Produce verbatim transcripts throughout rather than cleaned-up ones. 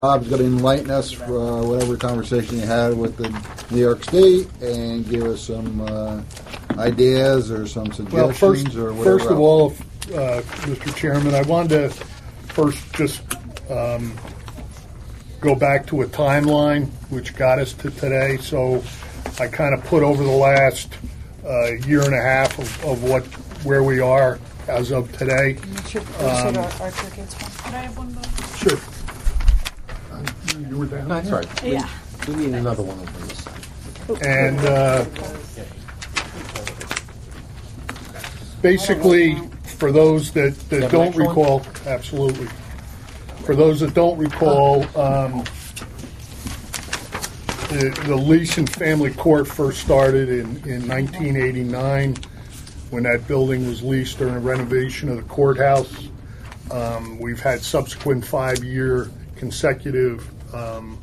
Bob's going to enlighten us for uh, whatever conversation you had with the New York State and give us some uh, ideas or some suggestions well, first, or whatever. First of all, uh, Mister Chairman, I wanted to first just um, go back to a timeline which got us to today. So I kind of put over the last uh, year and a half of, of what where we are as of today. Should, um, should our, our tickets one? Could I have one, Bob? Sure. You were down. No, that's right. Yeah. We, we need another one over this. And uh, basically, for those that, that have don't an extra recall, absolutely. For those that don't recall, um, the, the lease and family court first started in, in nineteen eighty-nine when that building was leased during a renovation of the courthouse. Um, we've had subsequent five-year consecutive um,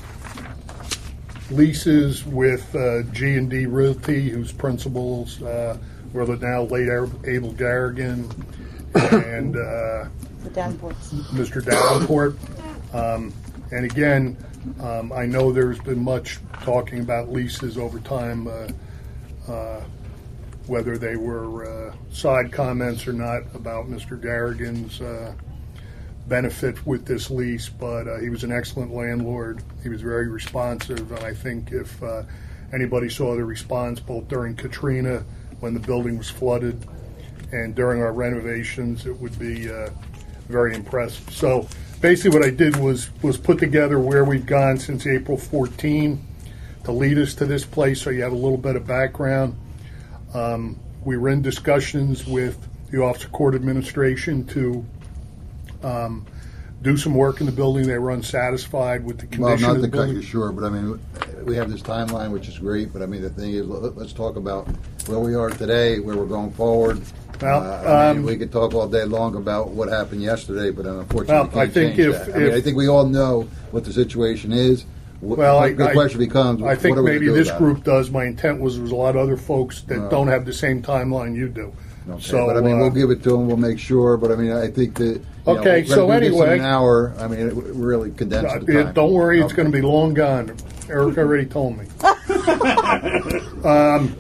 leases with uh, G and D Realty, whose principals uh, were the now late Abel Garrigan and uh, The Davenports. Mister Davenport. Um, and again, um, I know there's been much talking about leases over time, uh, uh, whether they were uh, side comments or not about Mister Garrigan's uh, benefit with this lease, but uh, he was an excellent landlord. He was very responsive, and I think if uh, anybody saw the response both during Katrina, when the building was flooded, and during our renovations, it would be uh, very impressive. So basically what I did was was put together where we've gone since April fourteenth to lead us to this place, so you have a little bit of background. Um, we were in discussions with the Office of Court Administration to Um, do some work in the building. They were unsatisfied with the condition Well, of not the to cut building. you short, but I mean, we have this timeline, which is great, but I mean, the thing is, let- let's talk about where we are today, where we're going forward. Well, Uh, I mean, um, we could talk all day long about what happened yesterday, but unfortunately, Well, we can't I think change if- that. I mean, if- I think we all know what the situation is. Wh- Well, I, the I- question becomes, I think what are we maybe gonna do this about group does. My intent was there was a lot of other folks that Uh, don't have the same timeline you do. it? Okay, So, but I mean, uh, we'll give it to them. We'll make sure. But I mean, I think that. You Okay, know, so we're gonna do this in anyway- an hour. I mean, it w- really condensed uh, the yeah, time. don't worry, it's Okay. going to be long gone. Eric already told me. um,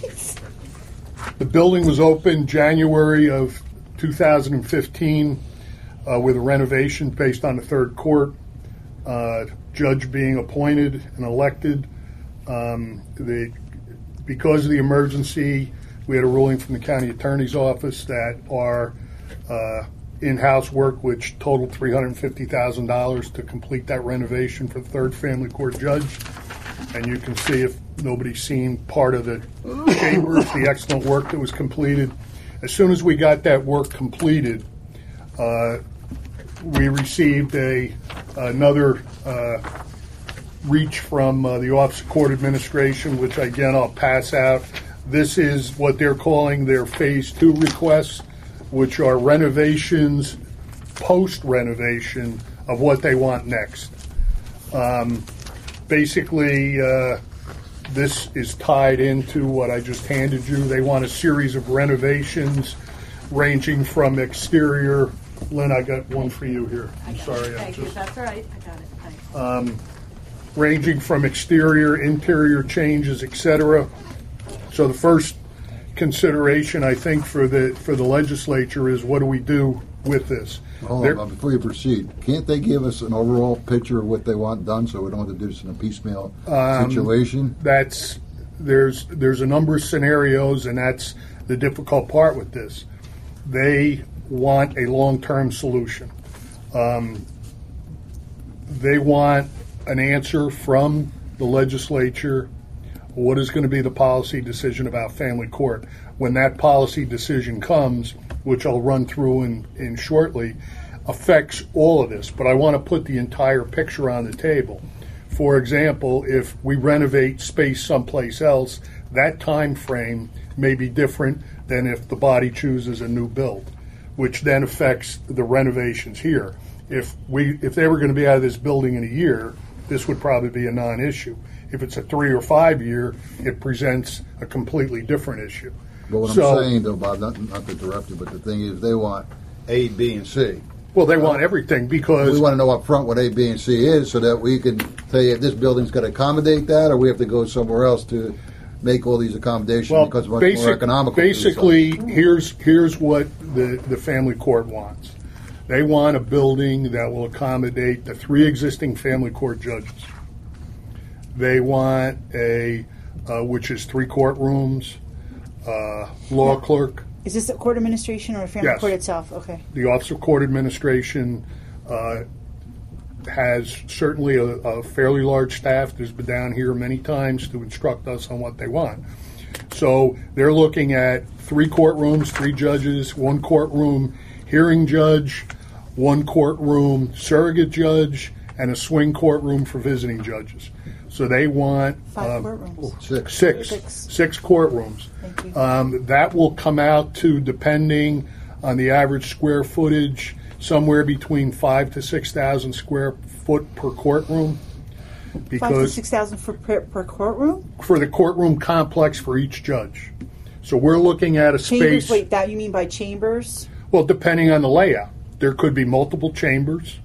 the building was opened January of two thousand fifteen uh, with a renovation based on the third court. Uh, judge being appointed and elected. Um, the, because of the emergency, we had a ruling from the county attorney's office that our uh, in-house work, which totaled three hundred fifty thousand dollars to complete that renovation for the third family court judge. And you can see, if nobody's seen part of the chambers, the excellent work that was completed. As soon as we got that work completed, uh, we received a another uh, reach from uh, the Office of Court Administration, which again I'll pass out. This is what they're calling their Phase Two requests, which are renovations, post-renovation of what they want next. Um, basically, uh, this is tied into what I just handed you. They want a series of renovations ranging from exterior. Lynn, I got one for you here. I'm sorry. I Thank you. just, That's all right. I got it. Thanks. um, ranging from exterior, interior changes, et cetera. So the first consideration, I think, for the for the legislature is what do we do with this? Hold There- on, before you proceed, can't they give us an overall picture of what they want done so we don't have to do this in a piecemeal Um, situation? That's there's there's a number of scenarios, and that's the difficult part with this. They want a long-term solution. Um, they want an answer from the legislature. What is going to be the policy decision about family court? When that policy decision comes, which I'll run through in, in shortly, affects all of this. But I want to put the entire picture on the table. For example, if we renovate space someplace else, that time frame may be different than if the body chooses a new build, which then affects the renovations here. If we if they were going to be out of this building in a year, this would probably be a non-issue. If it's a three or five year, it presents a completely different issue. But what So- I'm saying, though, Bob, not, not to interrupt you, but the thing is, they want A, B, and C. Well, they want everything because We want to know up front what A, B, and C is so that we can tell you if this building's going to accommodate that or we have to go somewhere else to make all these accommodations well, because it's much basic- more economical. to do so. basically, here's here's what the, the family court wants. They want a building that will accommodate the three existing family court judges. They want a, uh, which is three courtrooms, uh, law clerk, Is this a court administration or a family Yes. court itself? Okay. the Office of Court Administration uh, has certainly a, a fairly large staff that's been down here many times to instruct us on what they want. So they're looking at three courtrooms, three judges, one courtroom hearing judge, one courtroom surrogate judge, and a swing courtroom for visiting judges. So they want Five um, courtrooms. Six. Six. Six. Six courtrooms. Thank you. Um, that will come out to, depending on the average square footage, somewhere between five to six thousand square foot per courtroom. Five to Because six thousand for per, per courtroom. for the courtroom complex for each judge. So we're looking at a Chambers. space. Wait, that you mean by chambers? Well, depending on the layout, there could be multiple chambers.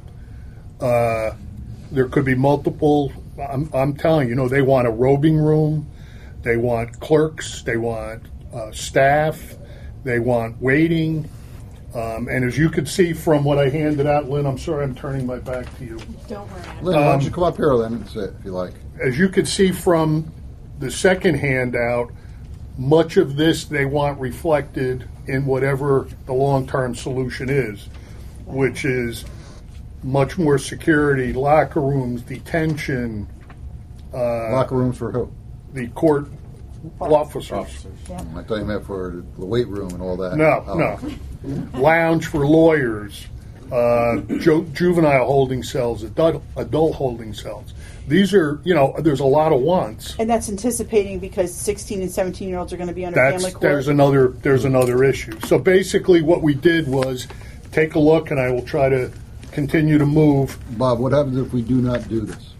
Uh, there could be multiple. I'm, I'm telling you, you know, they want a robing room, they want clerks, they want uh, staff, they want waiting. Um, and as you could see from what I handed out, Lynn, I'm sorry I'm turning my back to you. Don't worry. Lynn, why don't you come up here, Lynn, and sit if you like. As you could see from the second handout, much of this they want reflected in whatever the long-term solution is, which is much more security, locker rooms, detention, Locker rooms for who? the court officers. I thought you meant for the weight room and all that. No, Oh. no. Lounge for lawyers, uh, ju- juvenile holding cells, adult, adult holding cells. These are, you know, there's a lot of wants. And that's anticipating because sixteen and seventeen year olds are going to be under That's family court. there's another there's another issue. So basically, what we did was take a look, and I will try to continue to move. Bob, what happens if we do not do this?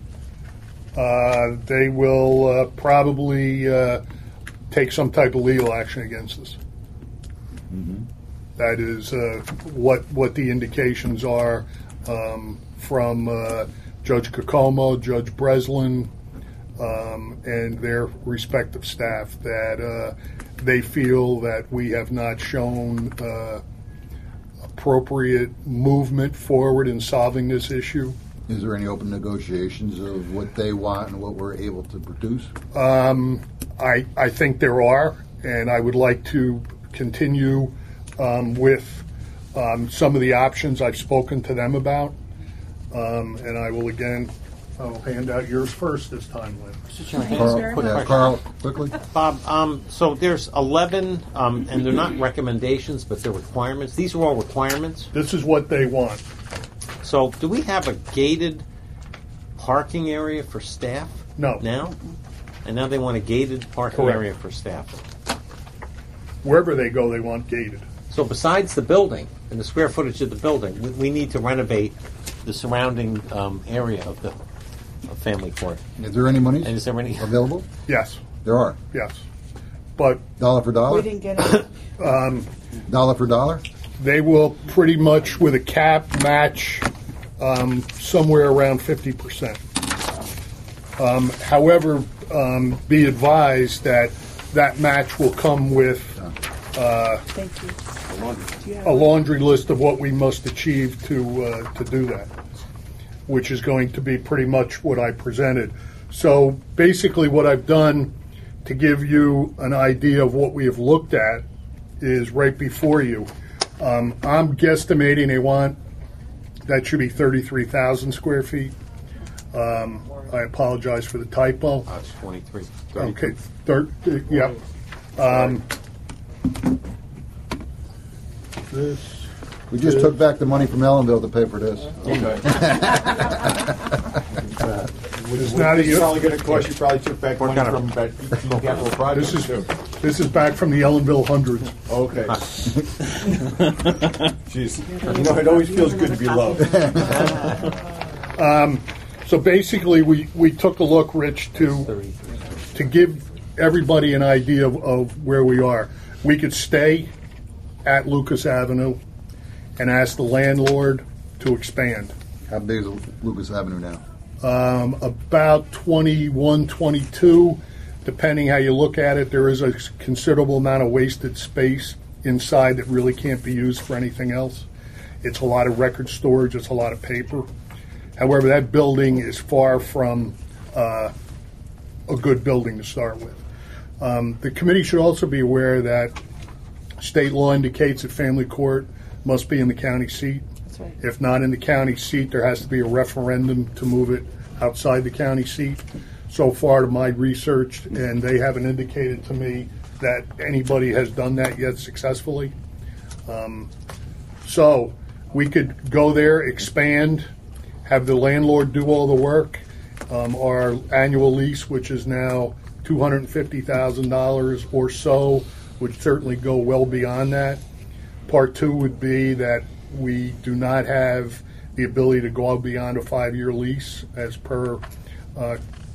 Uh, they will uh, probably uh, take some type of legal action against us. That is uh, what what the indications are um, from uh, Judge Kokomo, Judge Breslin, um, and their respective staff, that uh, they feel that we have not shown uh, appropriate movement forward in solving this issue. Is there any open negotiations of what they want and what we're able to produce? I, I think there are, and I would like to continue um, with um, some of the options I've spoken to them about. Um, and I will again, I'll hand out yours first this time, Lynn. Carl, Quick yeah, question. Carl, quickly. Bob, um, so there's eleven, um, and they're not recommendations, but they're requirements. These are all requirements. This is what they want. So do we have a gated parking area for staff? No. Now? And now they want a gated parking Correct. area for staff. Wherever they go, they want gated. So besides the building and the square footage of the building, we, we need to renovate the surrounding um, area of the of family court. Is there any money And is there any? available? Yes, There are. yes. But Dollar for dollar? We didn't get it. Dollar for dollar? they will pretty much, with a cap, match um, somewhere around fifty percent. Um, however, um, be advised that that match will come with Thank you. Do you have a laundry list of what we must achieve to uh, to do that, which is going to be pretty much what I presented. So basically, what I've done to give you an idea of what we have looked at is right before you. Um, I'm guesstimating they want that should be thirty-three thousand square feet. Um, I apologize for the typo. Uh, it's twenty-three. Okay, thir- uh, yep. Um, this. We just took back the money from Ellenville to pay for this. It's not a, It's probably going to cost you. Probably took back money gonna- from that capital project. this is too. this is back from the Ellenville hundreds. Okay. Jeez, you know, it always feels good to be loved. So basically, we, we took a look, Rich, to to give everybody an idea of, of where we are. We could stay at Lucas Avenue, and ask the landlord to expand. How big is Lucas Avenue now? Um, about twenty-one, twenty-two, depending how you look at it. There is a considerable amount of wasted space inside that really can't be used for anything else. It's a lot of record storage. It's a lot of paper. However, that building is far from uh, a good building to start with. Um, the committee should also be aware that state law indicates that family court must be in the county seat. That's right. If not in the county seat, there has to be a referendum to move it outside the county seat. So far, to my research, and they haven't indicated to me that anybody has done that yet successfully. Um, so we could go there, expand, have the landlord do all the work. Um, our annual lease, which is now two hundred fifty thousand dollars or so, would certainly go well beyond that. Part two would be that we do not have the ability to go out beyond a five-year lease as per uh,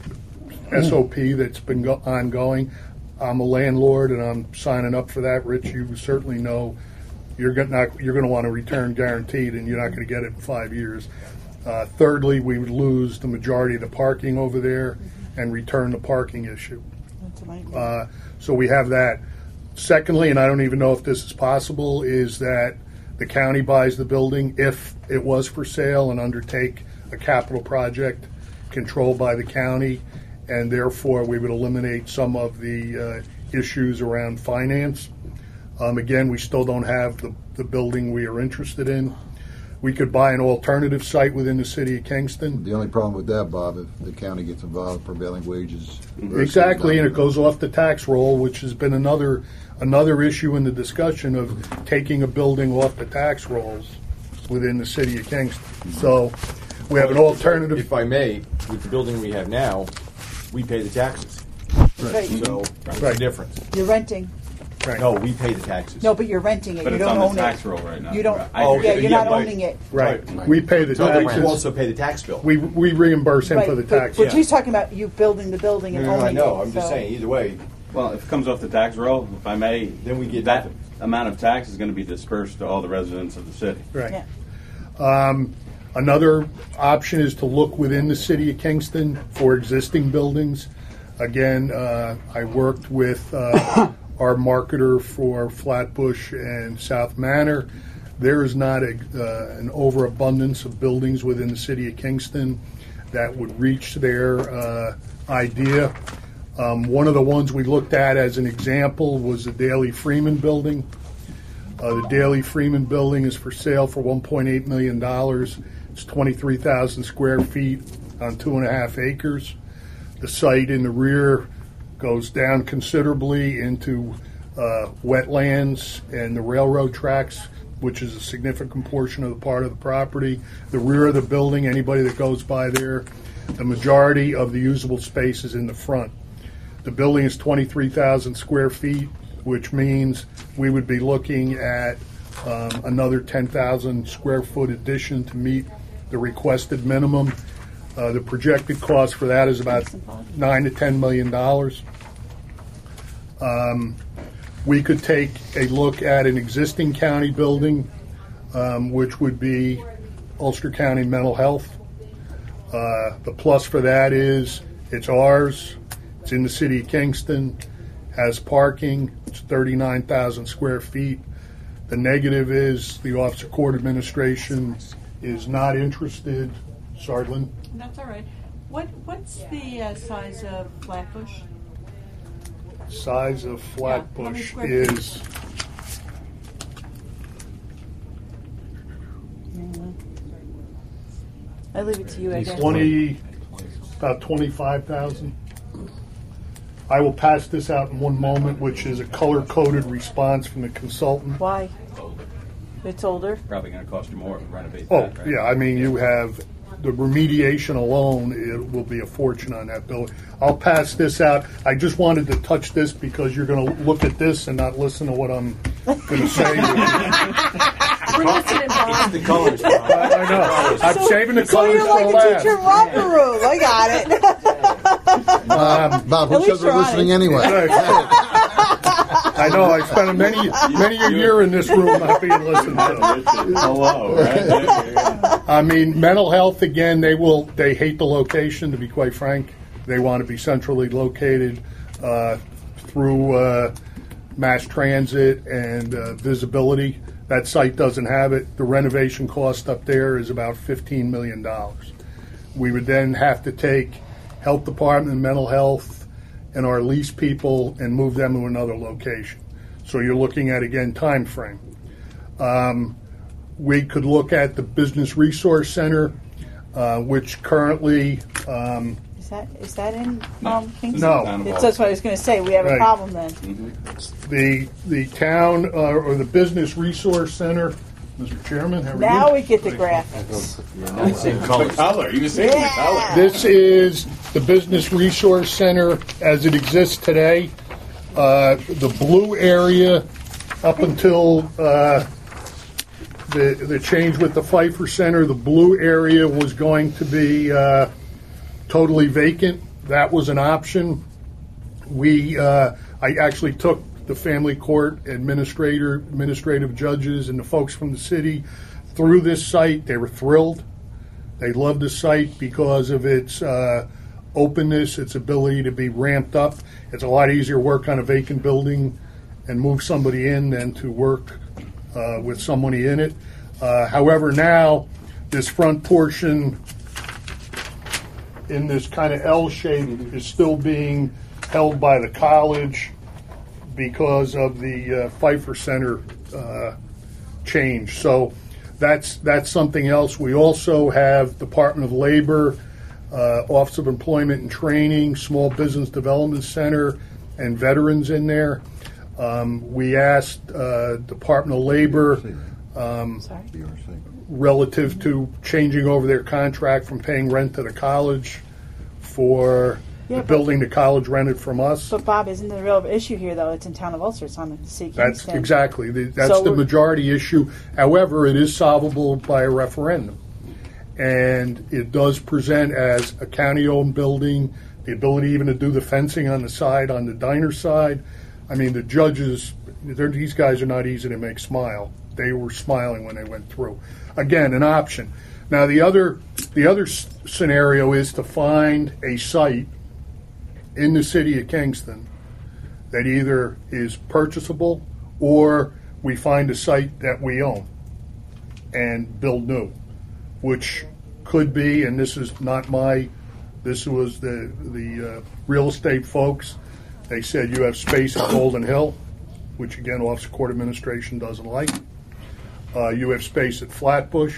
S O P that's been go- ongoing. I'm a landlord and I'm signing up for that. Rich, you certainly know you're going to you're going to want a return guaranteed, and you're not going to get it in five years. Uh, thirdly, we would lose the majority of the parking over there and return the parking issue. That's a nightmare. Uh, so we have that. Secondly, and I don't even know if this is possible, is that the county buys the building if it was for sale and undertake a capital project controlled by the county, and therefore we would eliminate some of the uh, issues around finance. Um, again, we still don't have the, the building we are interested in. We could buy an alternative site within the city of Kingston. The only problem with that, Bob, if the county gets involved, prevailing wages. Exactly, and it goes off the tax roll, which has been another another issue in the discussion of taking a building off the tax rolls within the city of Kingston. So we have an alternative. If I may, with the building we have now, we pay the taxes. Right. So that's Right. the difference. You're renting. Right. No, we pay the taxes. No, but you're renting it. But you it's don't on own the tax it. roll right now. You don't. I Oh, agree. yeah, you're yeah, not right. owning it. Right. We pay the So we taxes. also pay the tax bill. We we reimburse him Right, for the but, taxes. but Yeah. he's talking about you building the building and No, no, owning I know. it. I'm just so- saying. Either way, Well, if it comes off the tax roll, if I may, then we get that nothing. amount of tax is going to be dispersed to all the residents of the city. Right. Yeah. Another option is to look within the city of Kingston for existing buildings. Again, uh, I worked with uh, our marketer for Flatbush and South Manor. There is not a, uh, an overabundance of buildings within the city of Kingston that would reach their uh, idea. Um, one of the ones we looked at as an example was the Daley Freeman building. Uh, the Daley Freeman building is for sale for one point eight million dollars. It's twenty-three thousand square feet on two and a half acres. The site in the rear goes down considerably into uh, wetlands and the railroad tracks, which is a significant portion of the part of the property. The rear of the building, anybody that goes by there, the majority of the usable space is in the front. The building is twenty-three thousand square feet, which means we would be looking at um, another ten thousand square foot addition to meet the requested minimum. Uh, the projected cost for that is about nine to ten million dollars. Um, we could take a look at an existing county building, um, which would be Ulster County Mental Health. Uh, the plus for that is it's ours. It's in the city of Kingston, has parking. It's thirty-nine thousand square feet. The negative is the Office of Court Administration is not interested. Sorry, Lynn? That's all right. What What's the uh, size of Flatbush? Size of Yeah, how many Flatbush square feet? is I leave it to you, I guess. twenty, about twenty-five thousand. I will pass this out in one moment, which is a color-coded response from the consultant. Why? It's older. Probably going to cost you more to renovate Oh, that, right? yeah, I mean, you have the remediation alone, it will be a fortune on that building. I'll pass this out. I just wanted to touch this because you're going to look at this and not listen to what I'm going to say. We're listening, Bob. The colors. Bob. I know. I'm saving the So colors you're like for a last. teacher in romper room. I got it. Um, Bob, At who least says we're you're listening honest. anyway? I I know. I spent a many many a year in this room not being listened to. Hello, right? I mean, mental health again. They will. They hate the location. To be quite frank, they want to be centrally located uh, through uh, mass transit and uh, visibility. That site doesn't have it. The renovation cost up there is about fifteen million dollars. We would then have to take health department, mental health, and our lease people and move them to another location. So you're looking at, again, time frame. Um, we could look at the Business Resource Center, uh, which currently... Um, Is that is that in um, Kingston? No. Not It's, involved. that's what I was going to say. We have a Right. problem then. the the town, uh, or the Business Resource Center, Mister Chairman, how are Now you? we get the graphics. Same The color. color. You can see the color. Yeah. This is the Business Resource Center as it exists today. Uh, the blue area up until uh, the the change with the Pfeiffer Center, the blue area was going to be uh, totally vacant. That was an option. We uh, I actually took the family court administrator, administrative judges, and the folks from the city through this site. They were thrilled. They loved the site because of its uh, openness, its ability to be ramped up. It's a lot easier to work on a vacant building and move somebody in than to work uh, with somebody in it. Uh, however, now this front portion in this kind of L shape is still being held by the college because of the uh, Pfeiffer Center uh, change. So that's that's something else. We also have Department of Labor, uh, Office of Employment and Training, Small Business Development Center, and veterans in there. Um, we asked uh, Department of Labor um, Sorry. relative to changing over their contract from paying rent to the college for Yeah, the but- building the college rented from us. But Bob, isn't the real issue here though? It's in town of Ulster. It's on the city of That's Kingston. exactly, the- that's So the we're- majority issue. However, it is solvable by a referendum. And it does present as a county-owned building, the ability even to do the fencing on the side, on the diner side. I mean, the judges, they're- these guys are not easy to make smile. They were smiling when they went through. Again, an option. Now, the other, the other s- scenario is to find a site in the city of Kingston that either is purchasable or we find a site that we own and build new, which could be, and this is not my, this was the, the uh, real estate folks. They said you have space at Golden Hill, which again, Office of Court Administration doesn't like. Uh, you have space at Flatbush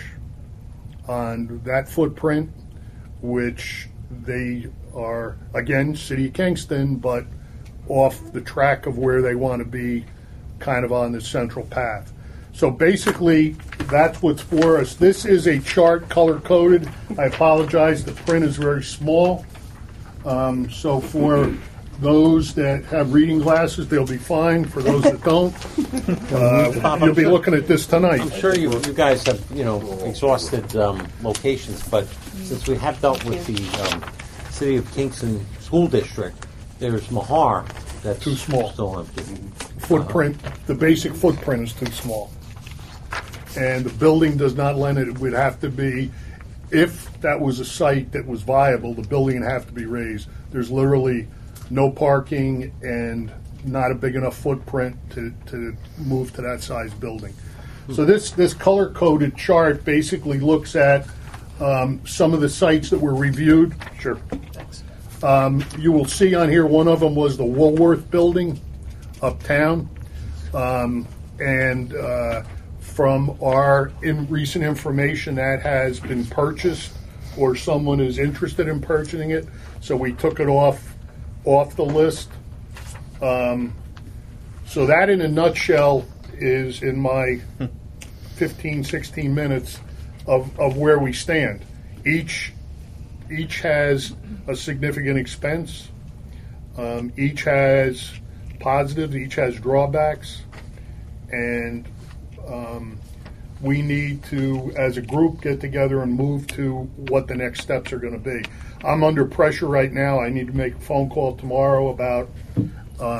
on that footprint, which they are, again, City of Kingston, but off the track of where they want to be, kind of on the central path. So basically, that's what's for us. This is a chart color-coded. I apologize, the print is very small. Um, so for those that have reading glasses, they'll be fine. For those that don't, uh, you'll be looking at this tonight. I'm sure you, you guys have, you know, exhausted um, locations, but since we have dealt with the um, City of Kingston School District, there's Mahar that's Too small. still empty. Footprint, the basic footprint is too small. And the building does not lend it. It would have to be, if that was a site that was viable, the building would have to be raised. There's literally no parking and not a big enough footprint to, to move to that size building. So this, this color-coded chart basically looks at um, some of the sites that were reviewed. Sure. Um, you will see on here, one of them was the Woolworth Building uptown. Um, and uh, from our in recent information, that has been purchased or someone is interested in purchasing it. So we took it off off the list. Um, so that in a nutshell is in my fifteen, sixteen minutes of, of where we stand. Each each has a significant expense. Um, each has positives, each has drawbacks. And um, we need to, as a group, get together and move to what the next steps are going to be. I'm under pressure right now. I need to make a phone call tomorrow about um,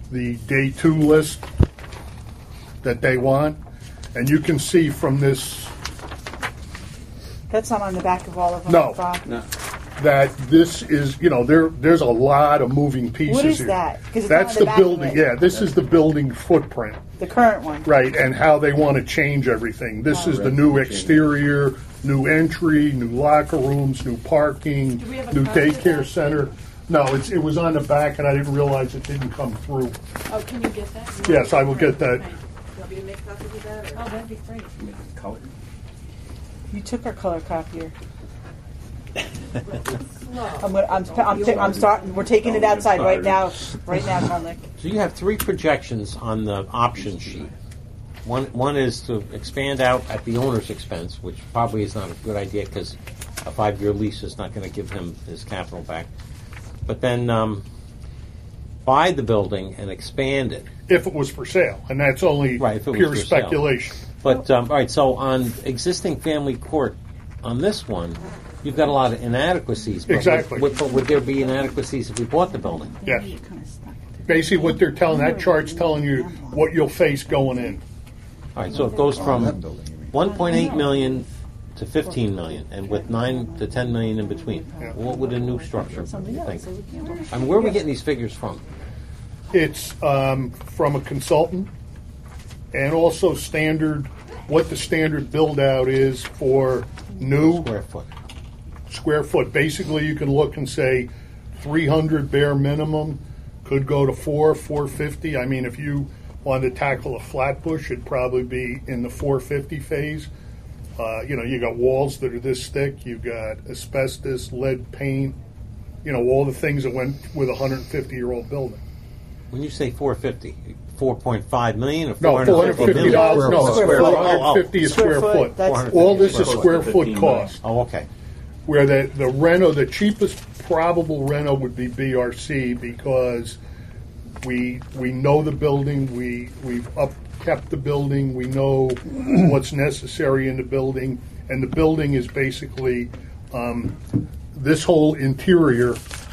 the day two list that they want. And you can see from this That's not on the back of all of them. No. Bob. No. that this is, you know, there there's a lot of moving pieces What is here. that? 'Cause it's That's not on the the back of building. it. Yeah, this is the building footprint. The current one. Right, and how they want to change everything. This is the new exterior, new entry, new locker rooms, new parking, Do we have a new copy of daycare that? center. No, it's, it was on the back, and I didn't realize it didn't come through. Oh, can you get that? Yes, I will get that. Thanks. Want me to make copies of that? Or? Oh, that'd be great. Color. You took our color copier. I'm, gonna, I'm, I'm, I'm, I'm starting. We're taking it outside right now. Right now, Colnick. So you have three projections on the option sheet. One one is to expand out at the owner's expense, which probably is not a good idea because a five-year lease is not going to give him his capital back. But then um, buy the building and expand it. If it was for sale, and that's only Right, if it was pure for sale. speculation. But um, all right, so on existing family court, on this one, you've got a lot of inadequacies. But Exactly. Would, but would there be inadequacies if we bought the building? Yes. Basically, what they're telling, that chart's telling you what you'll face going in. All right, so it goes that from building, you mean. one point eight million to fifteen million, and with nine to ten million in between. What would a new structure you think? I mean, where are we getting these figures from? It's um, from a consultant, and also standard, what the standard build-out is for new Square foot. square foot. Basically, you can look and say three hundred bare minimum, could go to four, four fifty. I mean, if you wanted to tackle a Flatbush, it'd probably be in the four fifty phase. Uh, you know, you got walls that are this thick, you got asbestos, lead paint, you know, all the things that went with a one hundred fifty year old building. When you say four fifty, four point five million or No, four four hundred hundred fifty fifty million? dollars. No, Square square foot. foot. one hundred fifty a Square square foot, foot. that's- All this is Square square foot, foot fifteen million. cost. Oh, okay. Where the the reno, the cheapest probable reno would be B R C because we we know the building, we we've up kept the building, we know what's necessary in the building, and the building is basically um, this whole interior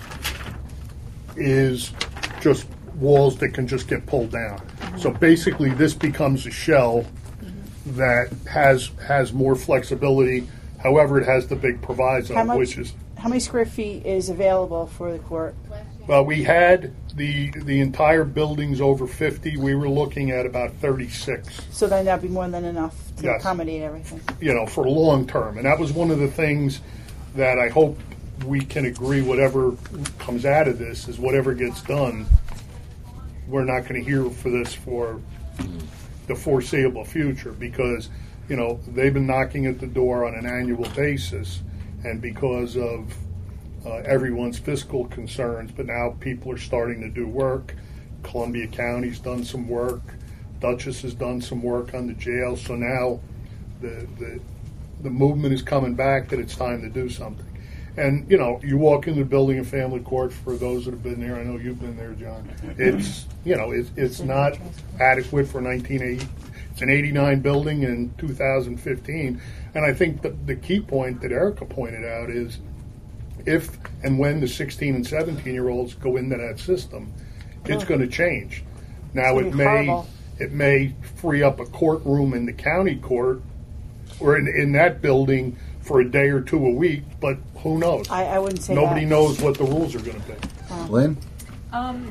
is just walls that can just get pulled down. So basically, this becomes a shell that has has more flexibility. However, it has the big proviso, How much? which is How many square feet is available for the court? well, we had the the entire building's over fifty. We were looking at about thirty-six. So then that'd be more than enough to Yes. accommodate everything. You know, for long term, and that was one of the things that I hope we can agree. Whatever comes out of this is whatever gets done. We're not going to hear for this for the foreseeable future because, you know, they've been knocking at the door on an annual basis, and because of uh, everyone's fiscal concerns, but now people are starting to do work. Columbia County's done some work. Dutchess has done some work on the jail. So now the the the movement is coming back that it's time to do something. And, you know, you walk into the building of family court, for those that have been there, I know you've been there, John, it's, you know, it's, it's not adequate for nineteen eighty. It's an eighty-nine building in two thousand fifteen. And I think the, the key point that Erica pointed out is if and when the sixteen and seventeen-year-olds go into that system, it's going to change. Now, It's it gonna be may horrible. it may free up a courtroom in the county court or in, in that building for a day or two a week, but who knows? I, I wouldn't say Nobody that. knows what the rules are going to be. Lynn? Um,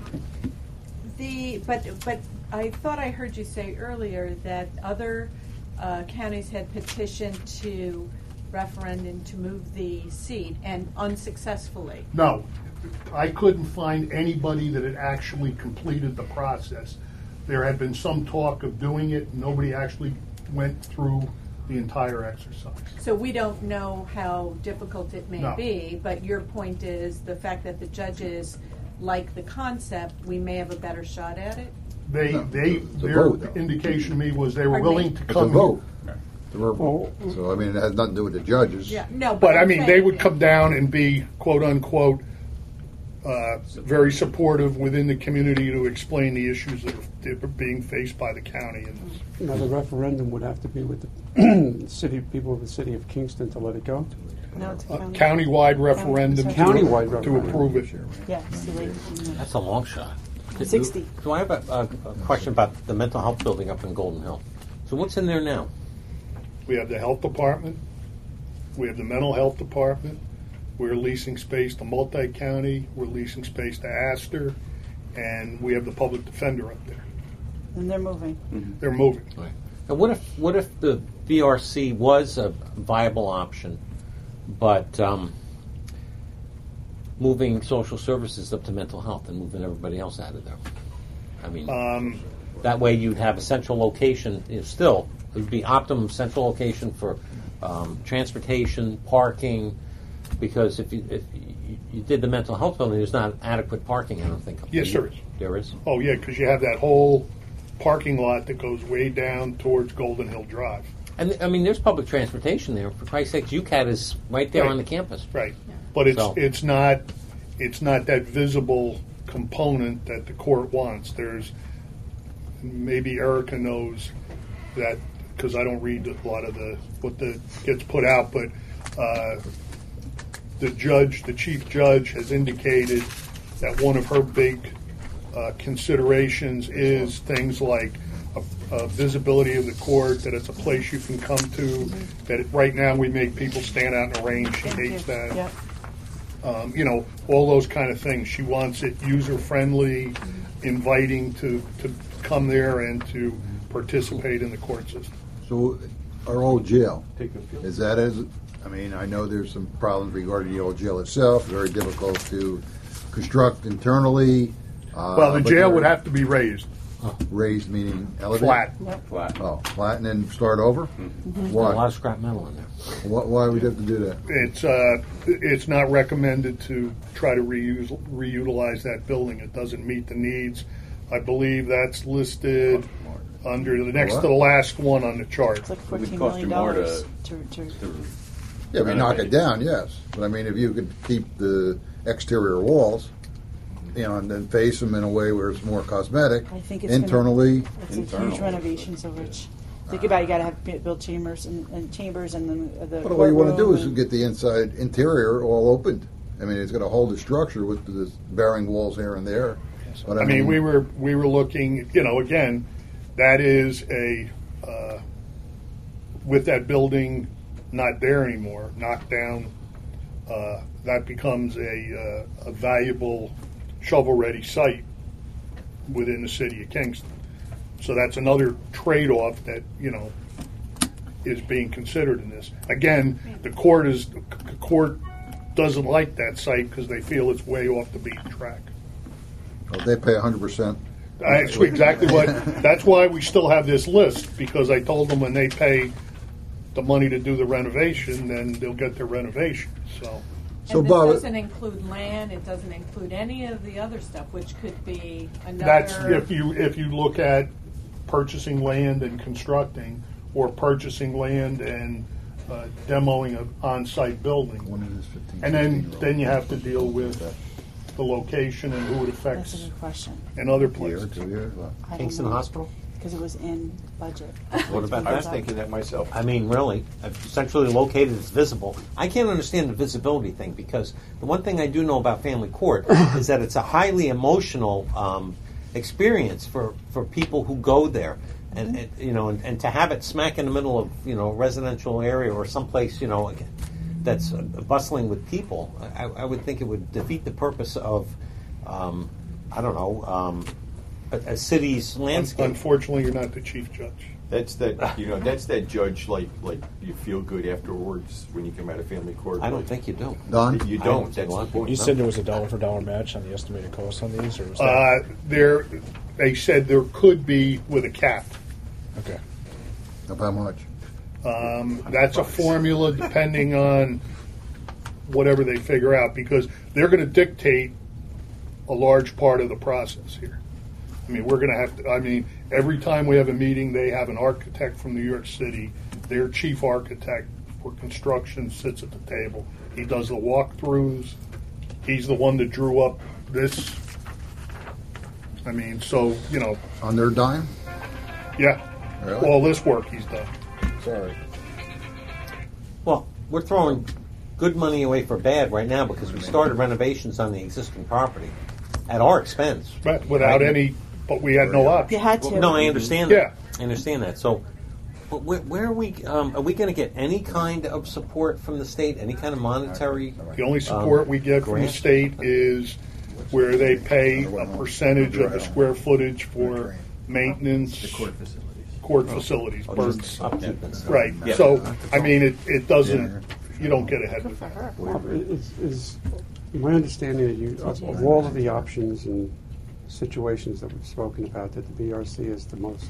the but but I thought I heard you say earlier that other uh, counties had petitioned to referendum to move the seat and unsuccessfully. No, I couldn't find anybody that had actually completed the process. There had been some talk of doing it. Nobody actually went through the entire exercise. So we don't know how difficult it may No. be, but your point is the fact that the judges like the concept, we may have a better shot at it? They, No, they, it's a their vote, though. indication to me was they were Pardon me? willing to It's a come. vote. It's a vote. So, I mean, it has nothing to do with the judges. Yeah, no, But I I'm mean, they saying- would come down and be quote unquote uh, very supportive within the community to explain the issues that are being faced by the county. And Now, the referendum would have to be with the city, people of the city of Kingston to let it go. No, it's a a county. countywide referendum to, Countywide to referendum. approve it. Yeah, see, like, That's a long shot. sixty. So I have a, a, a question about the mental health building up in Golden Hill. So what's in there now? We have the health department. We have the mental health department. We're leasing space to multi-county. We're leasing space to Astor. And we have the public defender up there. And they're moving. They're moving. Right. And what if what if the V R C was a viable option, but um, moving social services up to mental health and moving everybody else out of there? I mean, Um, that way you'd have a central location. You know, still, it would be optimum central location for um, transportation, parking. Because if you if you, you did the mental health building, there's not adequate parking. I don't think. Yes, there is. There is. Oh, yeah, because you have that whole parking lot that goes way down towards Golden Hill Drive. And I mean, there's public transportation there. For Christ's sake, U C A T is right there Right. on the campus. Right. But it's So- it's not it's not that visible component that the court wants. There's maybe Erica knows that because I don't read a lot of the what the gets put out, but uh, the judge, the chief judge, has indicated that one of her big uh, considerations is things like a, a visibility of the court, that it's a place you can come to. That it, right now we make people stand out in the rain. She Thank hates you. that. Yep. Um, you know, all those kind of things. She wants it user-friendly, inviting to, to come there and to participate in the court system. So, our old jail, Take a field. is that as, I mean, I know there's some problems regarding the old jail itself, very difficult to construct internally. Uh, Well, the but jail they're would have to be raised, Raised meaning elevated? flat. Flat. Oh, flat and then start over? There's a lot Why? of scrap metal in there. Why, why would you have to do that? It's uh, it's not recommended to try to reuse reutilize that building. It doesn't meet the needs. I believe that's listed under the next What? to the last one on the chart. It's like would fourteen cost million you more dollars to- to, to, to Yeah, if you knock renovate. it down, yes. But I mean, if you could keep the exterior walls, you know, and then face them in a way where it's more cosmetic, I think it's gonna- internally, it's a Internal. huge renovation, so Rich. Think about it, you got to have bu- build chambers and, and chambers and then the. but all you want to do courtroom is and- get the inside interior all opened. I mean, it's going to hold the structure with the bearing walls here and there. But I mean, we were we were looking. You know, again, that is a uh, with that building not there anymore, knocked down. Uh, that becomes a, uh, a valuable shovel-ready site within the city of Kingston. So that's another trade-off that you know is being considered in this. Again, the court is the court doesn't like that site because they feel it's way off the beaten track. Well, they pay one hundred percent. That's exactly what. That's why we still have this list, because I told them when they pay the money to do the renovation, then they'll get their renovation. So So, and this Bob, doesn't include land. It doesn't include any of the other stuff, which could be another. that's if you if you look at purchasing land and constructing, or purchasing land and uh, demoing an on-site building, One of these fifteen, and then sixteen then you have to deal with the location and who it That's affects, a good question. and other year, places. two years. Well, I don't Kingston know. Hospital? Because it was in budget. What about I was that? thinking that myself. I mean, really, if centrally located, it's visible. I can't understand the visibility thing because the one thing I do know about family court is that it's a highly emotional um, experience for, for people who go there, and it, you know, and, and to have it smack in the middle of you know a residential area or someplace you know that's uh, bustling with people, I, I would think it would defeat the purpose of um, I don't know um, a, a city's landscape. Unfortunately, you're not the chief judge. That's that you know. That's that judge. Like like you feel good afterwards when you come out of family court. I don't like, think you do. Don? you I don't. don't That's want the to. point. You said there was a dollar for dollar match on the estimated cost on these, or was that Uh, there, they said there could be with a cap. okay? Of how much? Um, that's a formula depending on whatever they figure out, because they're going to dictate a large part of the process here. I mean, we're going to have to, I mean, every time we have a meeting, they have an architect from New York City. Their chief architect for construction sits at the table. He does the walkthroughs. He's the one that drew up this. I mean, so, you know, On their dime? yeah, Really? all this work he's done. Sorry. Well, we're throwing good money away for bad right now because we started renovations on the existing property. at our expense. Right, without Right. any, but we had no option. You had to. Well, no, I understand Yeah. that. I understand that. So, but where, where are we? Um, are we going to get any kind of support from the state? Any kind of monetary? The only support um, we get from the grant? state is where they pay a percentage of the square footage for maintenance. The court facilities. Court facilities, Oh, Burt's. just upkeep and stuff. Right, Yeah. so, I mean, it, it doesn't, you don't get ahead with that. Well, is, is my understanding that you, of, of all of the options and situations that we've spoken about, that the B R C is the most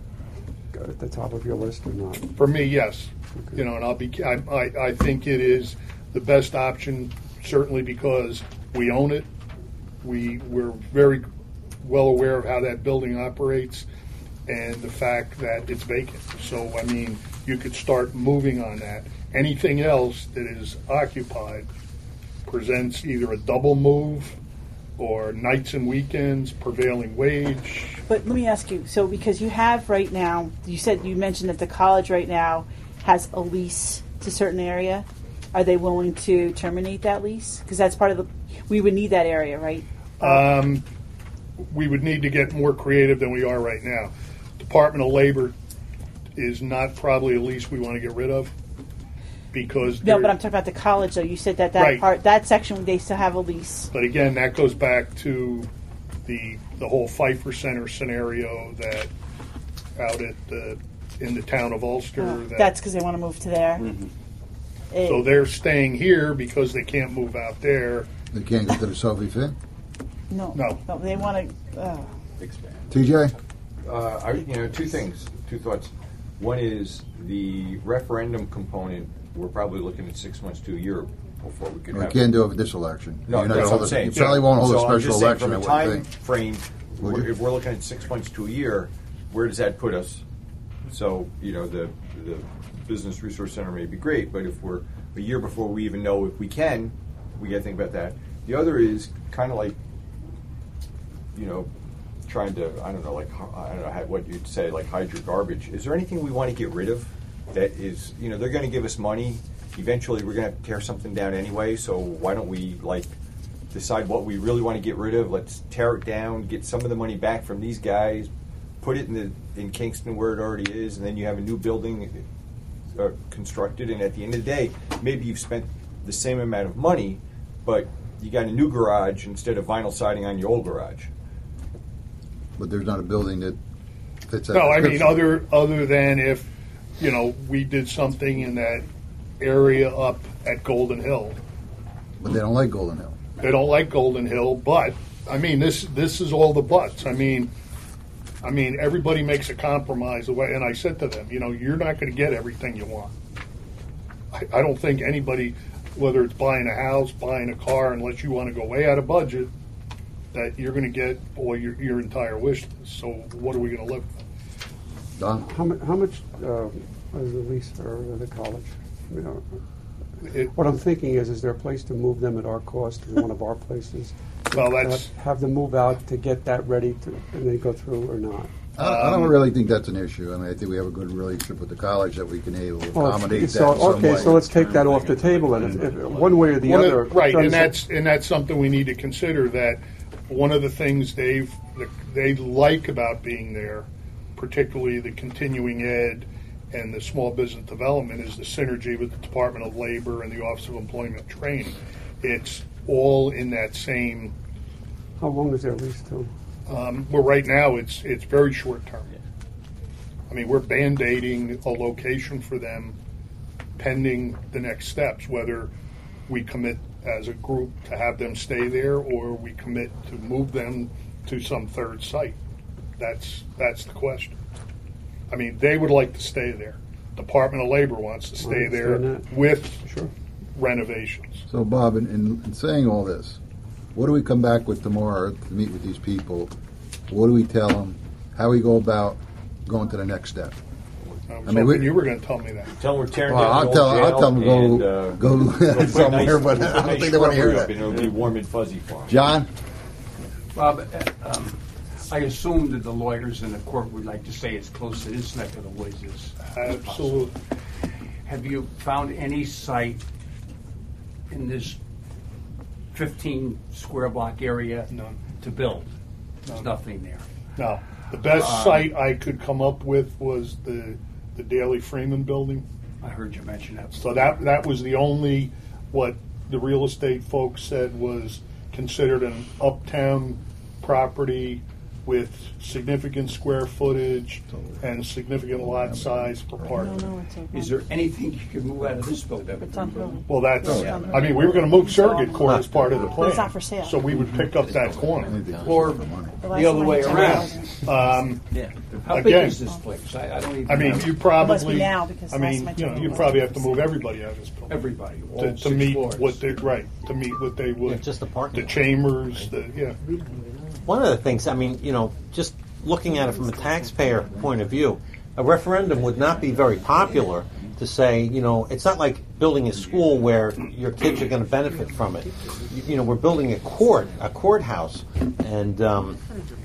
at the top of your list or not? For me, yes. You know, and I'll be, I, I, I think it is the best option, certainly because we own it. We, we're very well aware of how that building operates and the fact that it's vacant. So, I mean, you could start moving on that. Anything else that is occupied presents either a double move or nights and weekends, prevailing wage. But let me ask you, so because you have right now, you said, you mentioned that the college right now has a lease to a certain area. Are they willing to terminate that lease? Because that's part of the, we would need that area, right? Um, we would need to get more creative than we are right now. Department of Labor is not probably a lease we want to get rid of because No, they're- but I'm talking about the college, though. You said that that Right. part, that section, they still have a lease. But again, that goes back to the the whole Pfeiffer Center scenario that out at the in the town of Ulster. Oh, that, that's because they want to move to there. Eh, so they're staying here because they can't move out there. They can't get to the Sophie Fit. no, no. no, they want to. Uh, Expand. T J? Uh, I, you know, two things, two thoughts. One is the referendum component. We're probably looking at six months to a year before we could We have. can't do it for this election. No, You're not that's gonna what I'm hold a- saying. You probably won't hold So a I'm special just saying, election, I from a would time think. frame, Would we're- you? if we're looking at six months to a year, where does that put us? So, you know, the the Business Resource Center may be great, but if we're a year before we even know if we can, we got to think about that. The other is kind of like, you know, trying to, I don't know, like, I don't know how, what you'd say, like hide your garbage. Is there anything we want to get rid of that is, you know, they're going to give us money. Eventually, we're going to have to tear something down anyway, so why don't we, like, decide what we really want to get rid of? Let's tear it down, get some of the money back from these guys, put it in the in Kingston where it already is, and then you have a new building uh, constructed, and at the end of the day, maybe you've spent the same amount of money, but you got a new garage instead of vinyl siding on your old garage. But there's not a building that fits that No, I mean description. other other than if you know we did something in that area up at Golden Hill. But they don't like Golden Hill. They don't like Golden Hill, but I mean this this is all the buts. I mean, I mean everybody makes a compromise away, and I said to them, you know, you're not going to get everything you want. I, I don't think anybody, whether it's buying a house, buying a car, unless you want to go way out of budget, that you're going to get all your your entire wish list. So what are we going to live with? Don? How, mu- how much uh, is the lease for the college? You know, It, what I'm thinking is, is there a place to move them at our cost to one of our places? well, that's Have, have them move out to get that ready to, and then go through or not? I I don't really think that's an issue. I mean, I think we have a good relationship with the college that we can able to Well, accommodate that so, in some okay, way. so let's take that off the table then. If, if, one way or the One of- other. right, trying and to- that's and that's something we need to consider. That one of the things they've they like about being there, particularly the continuing ed and the small business development, is the synergy with the Department of Labor and the Office of Employment and Training. It's all in that same. How long is their lease to? Um, well, right now it's it's very short term. I mean, we're band-aiding a location for them pending the next steps, whether we commit as a group to have them stay there or we commit to move them to some third site. That's that's the question. I mean, they would like to stay there. Department of Labor wants to stay there understand that. with Sure. renovations. So, Bob, in, in, in saying all this, what do we come back with tomorrow to meet with these people? What do we tell them? How we go about going to the next step? I was I mean, hoping we- you were going to tell me that. Tell them we're tearing Well, down I'll the tell, old I'll jail tell them to and, go, uh, go we'll put somewhere, nice- but we'll I put don't nice think they want to hear shrubbery up that. and it'll be warm and fuzzy for 'em. John? Bob, uh, um, I assume that the lawyers in the court would like to say as close to this neck of the woods as as possible. Absolutely. Have you found any site in this fifteen square block area None. to build. There's nothing there. No. The best Um, site I could come up with was the, the Daley Freeman building. I heard you mention that. So that, that was the only, what the real estate folks said was considered an uptown property with significant square footage and significant lot size for parking. No, no, it's okay. Is there anything you can move out of this building? It's on building. Well, that's, Oh, yeah. I mean, we were going to move Surrogate Court as part of the plan. It's not for sale. So we would pick up that corner. Or The the last other one way was around. ten thousand. Um, Yeah. How big Again. is this place? I, I don't even I mean, know. you It must be probably, now, because I last mean, time I you know, checked you it probably was have to move everybody out of this building. Everybody, all To, to six meet floors. what they, right, to meet what they Yeah, would. just the parking The lot. chambers, the, yeah. One of the things, I mean, you know, just looking at it from a taxpayer point of view, a referendum would not be very popular to say, you know, it's not like building a school where your kids are going to benefit from it. You, you know, we're building a court, a courthouse, and um,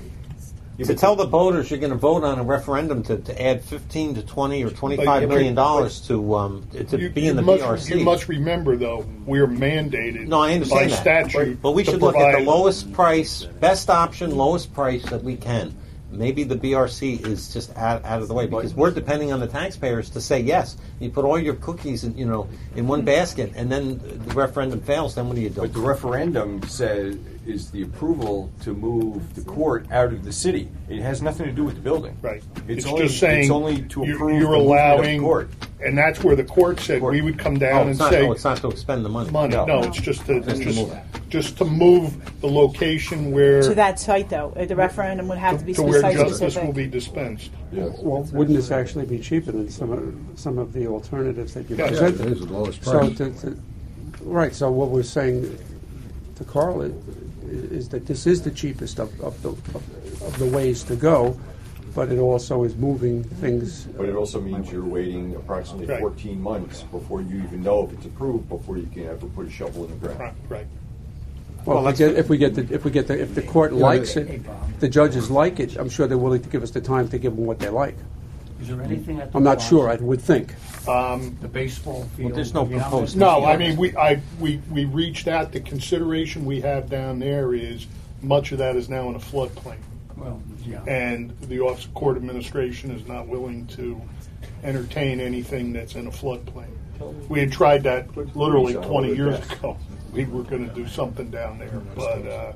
to tell the voters you're going to vote on a referendum to, to add fifteen to twenty or twenty-five million dollars to um, to You- be you in the must- B R C. You must remember, though, we're mandated No, I understand by that. statute. But we to should look at the provide- lowest price, best option, lowest price that we can. Maybe the B R C is just out, out of the way because we're depending on the taxpayers to say yes. You put all your cookies, in, you know, in one basket, and then the referendum fails. Then what do you do? But the referendum says is the approval to move the court out of the city. It has nothing to do with the building. Right. It's, It's only, just saying it's only to you're- approve you're the movement of allowing- the court. And that's where the court said we would come Oh, down it's and not, say, oh, it's not to expend the money. money, No. no, it's just to, Just to just, move it. just to move the location where, To that site, though, Uh, the referendum would have to be to where site justice specific. will be dispensed. Well, wouldn't this actually be cheaper than some of, some of the alternatives that you Yeah, Yeah, presented? it is the lowest So, price. to, to, right, so what we're saying to Carl is, is that this is the cheapest of, of, the, of, of the ways to go, but it also is moving things. But it also means you're waiting approximately Right. fourteen months before you even know if it's approved, before you can ever put a shovel in the ground. Right, right. Well, if, we get, if we get the, if we get the, if the court likes Hey, it, Bob. the judges like it, I'm sure they're willing to give us the time to give them what they like. Is there anything at the I'm not plaza? sure, I would think. The baseball field. there's no you know, proposed- No, I mean, we, I, we, we reached out, the consideration we have down there is, much of that is now in a floodplain. Well, yeah. And the Office of Court Administration is not willing to entertain anything that's in a floodplain. We had tried that literally twenty years ago. We were going to do something down there, but uh,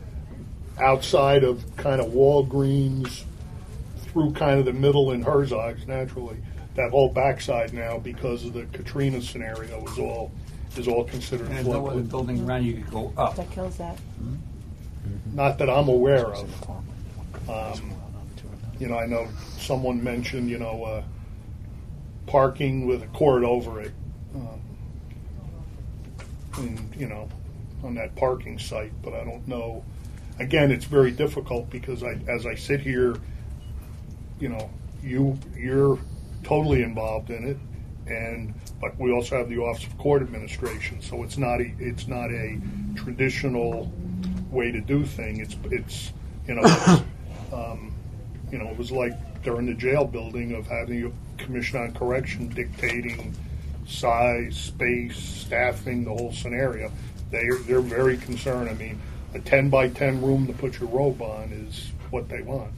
outside of kind of Walgreens, through kind of the middle in Herzog's, naturally, that whole backside now, because of the Katrina scenario, is all is all considered And there's no other floodplain. building around you could go up. That kills that. Not that I'm aware of. Um, you know, I know someone mentioned, you know, uh, parking with a court over it. Um, and, you know, on that parking site, but I don't know. Again, it's very difficult because I, as I sit here, you know, you you're totally involved in it, and but we also have the Office of Court Administration, so it's not a, it's not a traditional way to do thing. It's it's you know it's, um, you know it was like during the jail building of having a commission on correction dictating size, space, staffing, the whole scenario. They they're very concerned. I mean, a ten by ten room to put your robe on is what they want.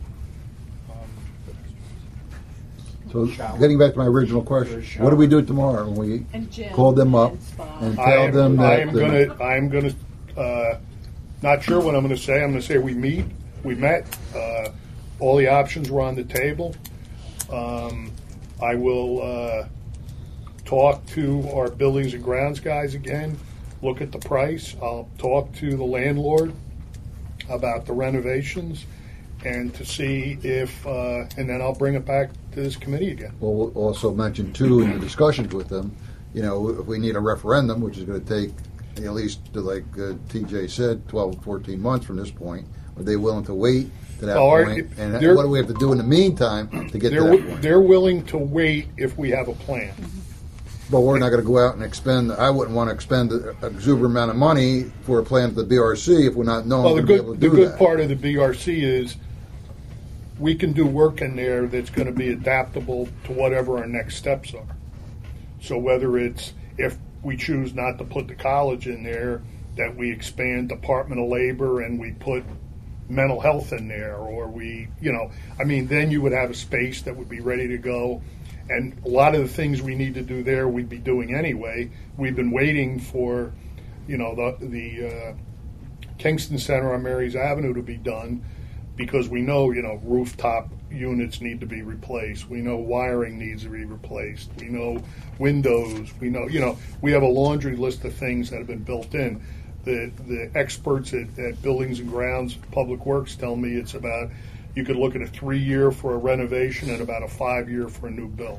So, getting back to my original question, what do we do tomorrow when we And Jim call them up and Spot. and I tell am, them I that am the- gonna, I am gonna, uh, not sure what I'm gonna say. I'm gonna say we meet, we met, uh, all the options were on the table. Um, I will, uh, talk to our buildings and grounds guys again, look at the price. I'll talk to the landlord about the renovations and to see if, uh, and then I'll bring it back to this committee again. Well, we'll also mention too in the discussions with them, you know, if we need a referendum, which is going to take at least, like uh, T J said, twelve, fourteen months from this point, are they willing to wait to that Well, point? And they're- what do we have to do in the meantime to get to They're, that point? they're willing to wait if we have a plan. But we're not going to go out and expend, I wouldn't want to expend an exuberant amount of money for a plan for the B R C if we're not knowing Well, to the be able good, to the do good that. part of the B R C is we can do work in there that's going to be adaptable to whatever our next steps are. So whether it's, if we choose not to put the college in there, that we expand Department of Labor and we put mental health in there, or we, you know, I mean, then you would have a space that would be ready to go. And a lot of the things we need to do there, we'd be doing anyway. We've been waiting for, you know, the, the uh, Kingston Center on Mary's Avenue to be done, because we know, you know, rooftop units need to be replaced. We know wiring needs to be replaced. We know windows. We know, you know, we have a laundry list of things that have been built in. The the experts at, at Buildings and Grounds, Public Works, tell me it's about, you could look at a three-year for a renovation and about a five-year for a new build.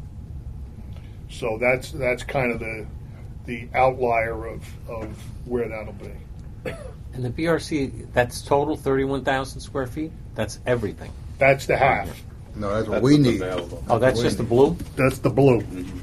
So that's that's kind of the the outlier of, of where that'll be. And the B R C, that's total thirty-one thousand square feet? That's everything? That's the half. No, that's what That's we what's need. available. Oh, that's We just the need. blue? That's the blue.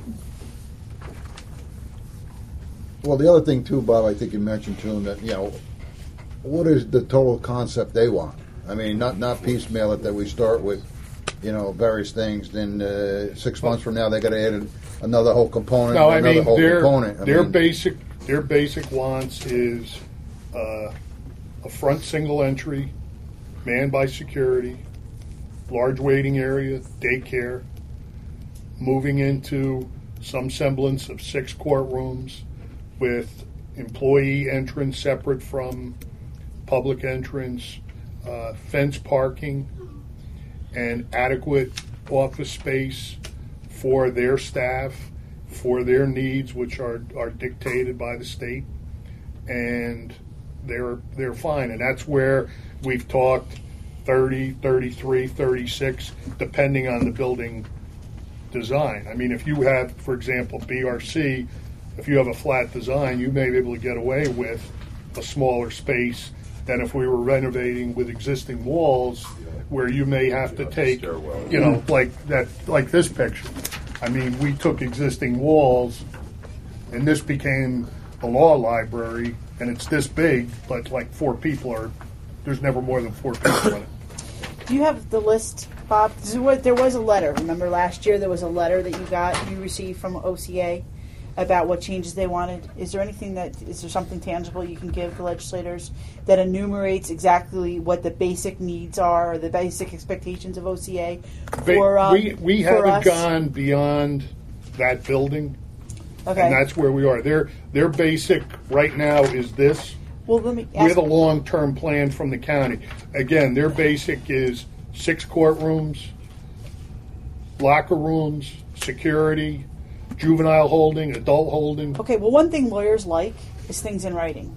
Well, the other thing too, Bob, I think you mentioned to them that, you know, what is the total concept they want? I mean, not not piecemeal it, that we start with, you know, various things. Then uh, six months from now, they got to add another whole component. No, I another mean whole their component. I their mean, basic their basic wants is uh, a front single entry, manned by security, large waiting area, daycare, moving into some semblance of six courtrooms with employee entrance separate from public entrance, uh, fence parking, and adequate office space for their staff, for their needs, which are, are dictated by the state, and they're they're fine. And that's where we've talked thirty, thirty-three, thirty-six, depending on the building design. I mean, if you have, for example, B R C, if you have a flat design, you may be able to get away with a smaller space than if we were renovating with existing walls, where you may have to take, you know, like that, like this picture. I mean, we took existing walls, and this became the law library, and it's this big, but like four people are, there's never more than four people in it. Do you have the list, Bob? This is what, there was a letter. Remember last year there was a letter that you got, you received from O C A about what changes they wanted. Is there anything that, is there something tangible you can give the legislators that enumerates exactly what the basic needs are, or the basic expectations of O C A for, um, we we for haven't us? gone beyond that building, Okay. and that's where we are. Their their basic right now is this. Well, let me We ask. have a long-term plan from the county. Again, their basic is six courtrooms, locker rooms, security, juvenile holding, adult holding. Okay, well, one thing lawyers like is things in writing.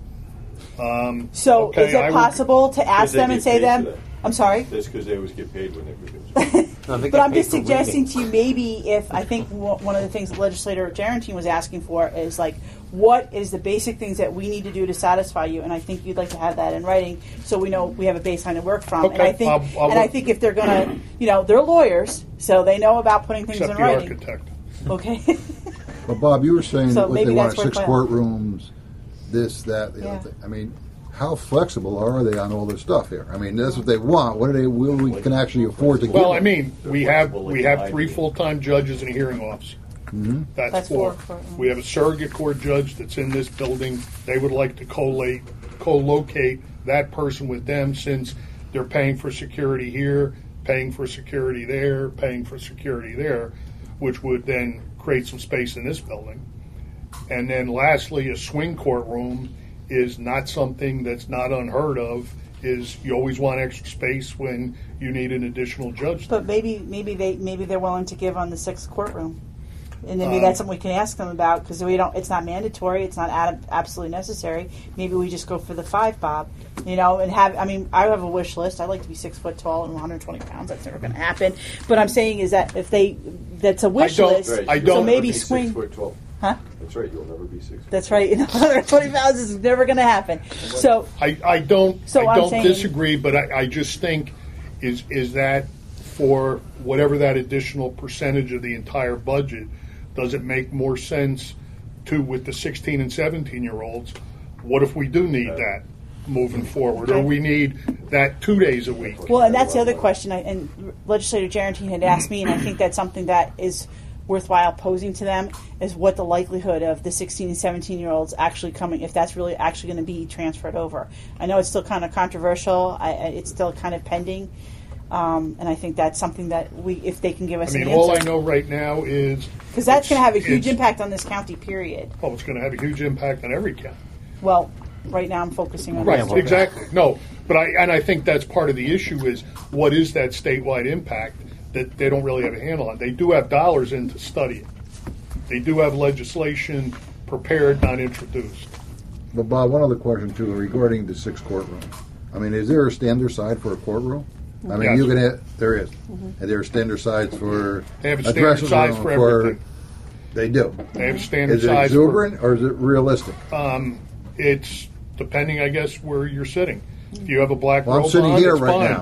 Um, So okay, is it I would- possible to ask them and say them? I'm sorry? That's because they always get paid when they move in. No, they But get I'm paid just for suggesting reading. to you, maybe if I think w- one of the things legislator Jarentine was asking for is like, what is the basic things that we need to do to satisfy you? And I think you'd like to have that in writing, so we know we have a baseline to work from. And Okay, I think, I'll- I'll and I work- think if they're gonna, you know, they're lawyers, so they know about putting things except in the writing. architect. Okay. But Bob, you were saying So that what maybe they wanted that's six worthwhile. courtrooms, this, that, the Yeah. other thing. I mean, how flexible are they on all this stuff here? I mean, that's what they want. What do they will we can actually afford to give Well, them? I mean, we have flexible we like have an three idea. full-time judges and a hearing officer. Mm-hmm. That's, That's four. four courtrooms. We have a surrogate court judge that's in this building. They would like to collate, co-locate that person with them, since they're paying for security here, paying for security there, paying for security there, which would then create some space in this building. And then lastly, a swing courtroom is not something that's not unheard of. Is you always want extra space when you need an additional judge. But maybe, maybe they, maybe they're willing to give on the sixth courtroom, and maybe Um, that's something we can ask them about, because we don't. It's not mandatory. It's not ad- absolutely necessary. Maybe we just go for the five, Bob. You know, and have. I mean, I have a wish list. I'd like to be six foot tall and one hundred twenty pounds. That's never going to happen. But I'm saying is that if they, that's a wish don't- list. Right, I you'll don't- So never maybe be swing. Six foot twelve. Huh? That's right. You'll never be six. That's right. You know, one hundred twenty pounds is never going to happen. So I, I don't So I I'm don't saying- disagree, but I, I just think is is that for whatever that additional percentage of the entire budget, does it make more sense to, with the sixteen and seventeen year olds? What if we do need that moving forward, or Okay. we need that two days a week? Well, and that's the other question. I, and Legislator Jarentine had asked me, and I think that's something that is worthwhile posing to them is what the likelihood of the sixteen and seventeen year olds actually coming, if that's really actually going to be transferred over. I know it's still kind of controversial. I, I, it's still kind of pending. Um, and I think that's something that we, if they can give us I mean, an all I answer. know right now is Because that's going to have a huge it's- impact on this county, period. Oh, it's going to have a huge impact on every county. Well, right now I'm focusing on Right, this. exactly. No, but I and I think that's part of the issue is what is that statewide impact that they don't really have a handle on. They do have dollars in to study it. They do have legislation prepared, not introduced. But Bob, one other question too regarding the six courtrooms. I mean, is there a standard size for a courtroom? I mean, Yes. you can have, there is, and there are standard sides for They have a a standard dressing size room for everything. They do. They have a standard Is it size for- exuberant or is it realistic? It's depending, I guess, where you're sitting. If you have a black Well, I'm robe sitting on, here it's right fine. now.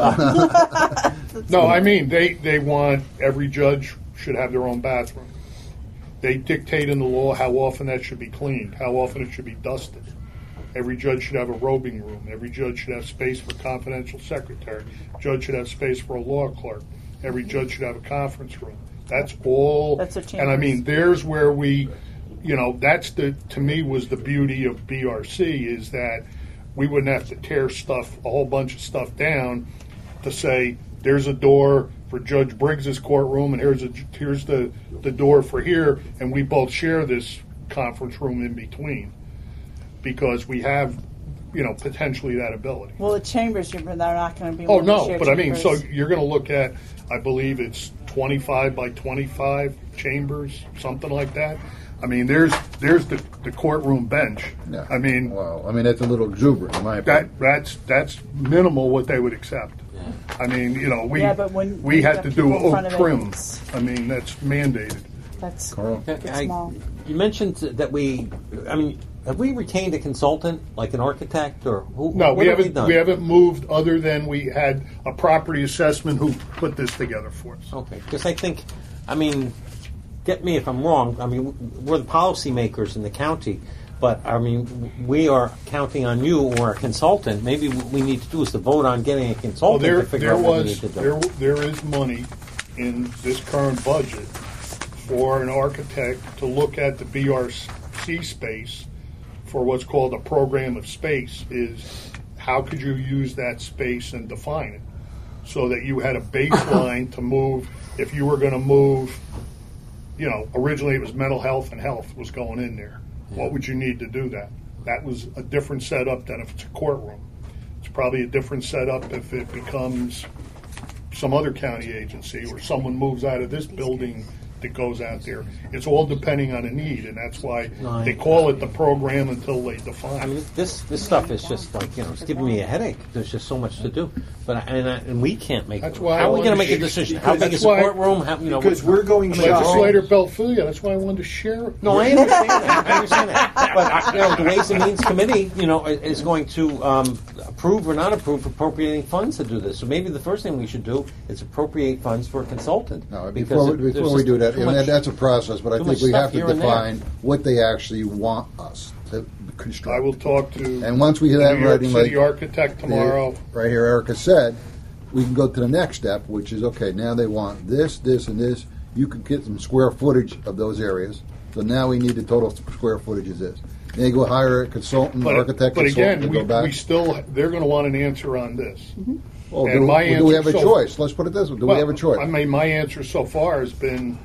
Well, No, I mean they they want every judge should have their own bathroom. They dictate in the law how often that should be cleaned, how often it should be dusted. Every judge should have a robing room. Every judge should have space for confidential secretary. Judge should have space for a law clerk. Every judge should have a conference room. That's all. That's their and I chambers. mean, there's where we, you know, that's the to me was the beauty of B R C is that we wouldn't have to tear stuff, a whole bunch of stuff down, to say there's a door for Judge Briggs's courtroom, and here's a here's the the door for here, and we both share this conference room in between, because we have, you know, potentially that ability. Well, the chambers, you're, they're not going to be Oh able to no, share but I mean, so chambers. you're going to look at, I believe it's twenty-five by twenty-five chambers, something like that. I mean, there's there's the, the courtroom bench. yeah. I mean, well, I mean that's a little exuberant in my opinion. that that's that's minimal what they would accept. I mean, you know, we Yeah, but when- when we you had got to do people in front oak of it, trim. it's- I mean, that's mandated. That's Carl? it's I- small. You mentioned that we, I mean, have we retained a consultant, like an architect, or who? No, what we have haven't. done? We haven't moved other than we had a property assessment who put this together for us. Okay, because I think, I mean, get me if I'm wrong. I mean, we're the policymakers in the county, but I mean, we are counting on you or a consultant. Maybe what we need to do is to vote on getting a Well, consultant there to figure there out what we was need to there do. there is money in this current budget for an architect to look at the B R C space for what's called a program of space. Is how could you use that space and define it so that you had a baseline to move if you were going to move. You know, originally it was mental health and health was going in there. What would you need to do that? That was a different setup than if it's a courtroom. It's probably a different setup if it becomes some other county agency or someone moves out of this building that goes out there. It's all depending on a need, and that's why No, they I- call it the program until they I define mean, it. this this stuff is just like, you know, it's giving me a headache. There's just so much to do, but I, and, I, and we can't make. That's why I how are we going to wanted make a to- decision? How big that's is the why- courtroom? How, you know, Because what- we're going Legislator shopping. Belfilia, that's why I wanted to share it. No, I understand that. I understand that. But uh, you know, the Ways and Means Committee, you know, i- is going to um, approve or not approve appropriating funds to do this. So maybe the first thing we should do is appropriate funds for a consultant. No, because before, it- we- there's before we just do that, too I mean, much- that's a process, but I too think much we stuff have to here and there. define what they actually want us to construct. I will talk to And once we the have that New York writing, City like architect tomorrow. the- right here, Erica said, we can go to the next step, which is okay. Now they want this, this, and this. You could get some square footage of those areas. So now we need the total square footage is this. Then you go hire a consultant, But, architect, but consultant again, to we, go back. we still, they're going to want an answer on this. Well, and do, my do we have answer a so- choice? Let's put it this way: Do Well, we have a choice? I mean, my answer so far has been,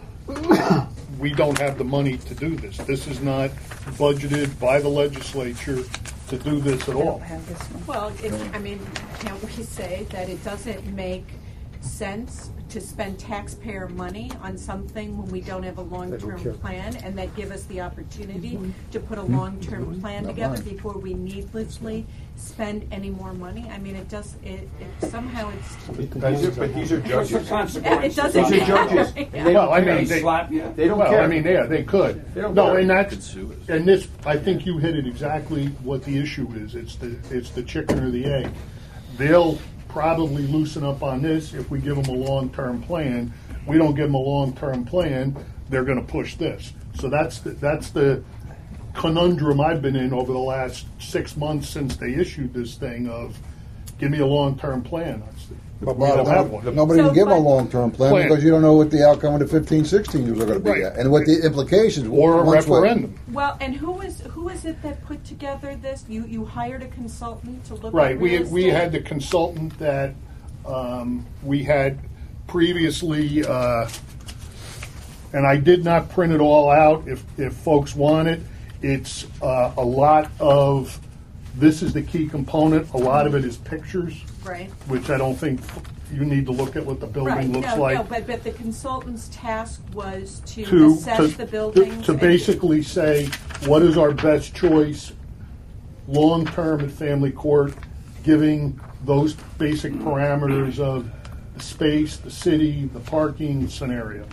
we don't have the money to do this. This is not budgeted by the legislature to do this at I don't all. have this one. Well, it, I mean, can't we say that it doesn't make sense to spend taxpayer money on something when we don't have a They don't care. long-term plan, and that give us the opportunity Mm-hmm. to put a long-term plan Not together mine. before we needlessly spend any more money? I mean, it does, it, it somehow it's, These are, but these are What's the judges. it consequence? doesn't. These are judges. Yeah. They Well, don't I care. mean, They they, slap you? They don't well, care. I mean, yeah, they could. They don't No, care. and that's, and this, I think you hit it exactly what the issue is. It's the, it's the chicken or the egg. They'll probably loosen up on this if we give them a long-term plan. We don't give them a long-term plan, they're going to push this. So that's the, that's the conundrum I've been in over the last six months since they issued this thing of, give me a long-term plan. But We don't Bob, have one. nobody So, can give them a but- long-term plan Plan. because you don't know what the outcome of the fifteen sixteen years are going to be Right. yet, and what the implications. Or a once what- referendum. Well, and who is who is it that put together this? You you hired a consultant to look Right, at we, real we estate? had the consultant that um, we had previously, uh, and I did not print it all out if, if folks want it. It's uh, a lot of, this is the key component, a lot of it is pictures, right. which I don't think you need to look at what the building Right. looks no, like. no, but but the consultant's task was to, to, assess to, the buildings to and- basically say what is our best choice long term at family court, giving those basic parameters of the space, the city, the parking scenario.